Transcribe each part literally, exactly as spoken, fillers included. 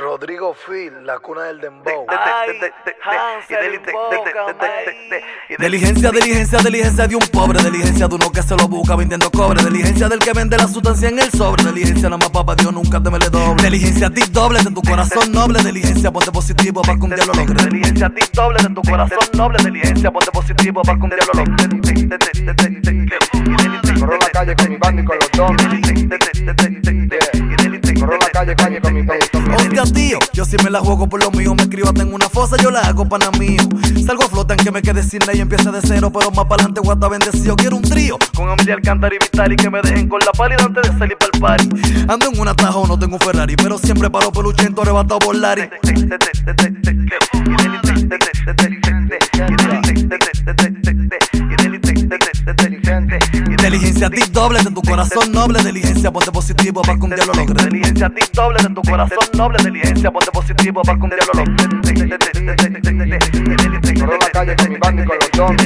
Rodrigo Phil, la cuna del dembow. Diligencia, diligencia, diligencia de un pobre. Diligencia de uno que se lo busca vendiendo cobre. Diligencia del que vende la sustancia en el sobre. Diligencia nada más papá Dios, nunca te me le doble. Diligencia a ti doble de tu corazón noble. Diligencia ponte positivo para que un día lo logre. Diligencia a ti doble de tu corazón noble. Diligencia ponte positivo para que un día lo logre. Corro la calle con mi banda y con los dones. Corro la calle, calle con mi banda. Hostia tío, yo si me la juego por lo mío. Me escribo hasta en una fosa, yo la hago pana mío. Salgo a flota en que me quede sin ley y empiece de cero. Pero más para adelante guata bendecido. Quiero un trío con Amelia Alcántara y Vital y que me dejen con la pálida antes de salir pa'l party. Ando en un atajo, no tengo un Ferrari, pero siempre paro peluchento arrebatado por Larry. Diligencia a ti doble de tu corazón noble. Diligencia ponte positivo para que un día lo logre. Diligencia a ti doble de tu corazón noble. Diligencia ponte positivo para que un día lo logre. Corro la calle con mi banda y con los dones.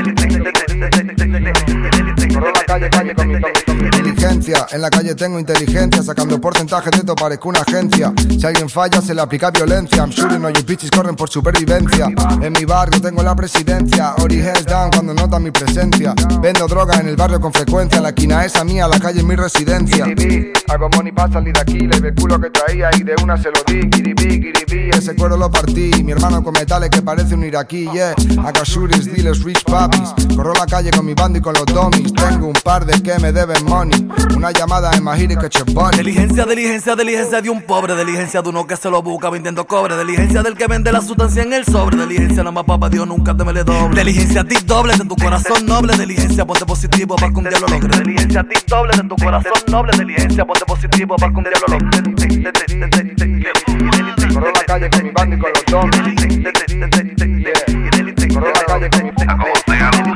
Corro la calle, calle con mi banda. Inteligencia, en la calle tengo inteligencia. Sacando porcentaje de esto parezco una agencia. Si alguien falla se le aplica violencia. I'm shooting all you bitches corren por supervivencia. En mi barrio tengo la presidencia. Ori hands down cuando notan mi presencia. Vendo droga en el barrio con frecuencia. La esquina esa mía, la calle es mi residencia. Kiribí, hago money pa' salir de aquí. Le ve el culo que traía y de una se lo di. Kiribí, kiribí, ese cuero lo partí. Mi hermano con metales que parece un iraquí, yeah. Haga shooters, dealers, rich puppies. Corro la calle con mi banda y con los dummies. Tengo un par de que me deben money. Una llamada en Mahiri que chepone. Diligencia, diligencia, diligencia de un pobre. Diligencia de uno que se lo busca vendiendo cobre. Diligencia del que vende la sustancia en el sobre. Diligencia nada más papá Dios, nunca te me le doble. Diligencia a ti doble de tu corazón noble. Diligencia ponte positivo para que un día lo logre. Diligencia a ti doble de tu corazón noble. Diligencia ponte positivo para que un día lo logre. Corro la calle con mi banda y con los dones. Corro la calle con mi banda.